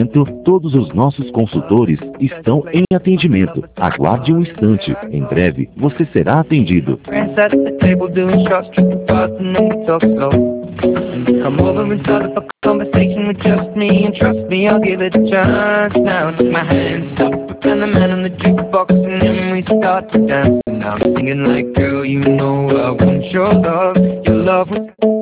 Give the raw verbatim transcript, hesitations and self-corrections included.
momento, todos os nossos consultores estão em atendimento. Aguarde um instante. Em breve, você será atendido. Friends at the table doing shots, tripping fast, and then we talk slow. And come over and start up a conversation with just me, and trust me, I'll give it a chance. Now take my hands up, and the man on the jukebox, and then we start to dance. And I'm singing like, girl, you know I want your love. Your love was